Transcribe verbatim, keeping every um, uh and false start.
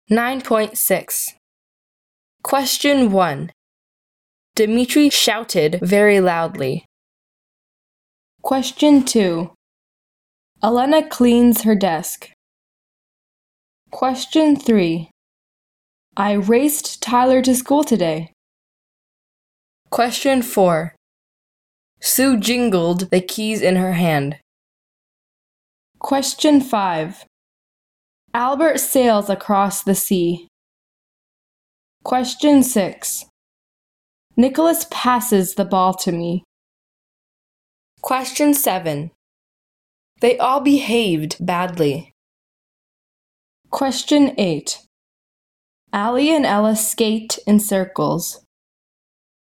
nine point six. Question one. Dmitri shouted very loudly. Question two. Elena cleans her desk. Question three. I raced Tyler to school today. Question four. Sue jingled the keys in her hand. Question five. Albert sails across the sea. Question six. Nicholas passes the ball to me. Question seven. They all behaved badly. Question eight. Allie and Ella skate in circles.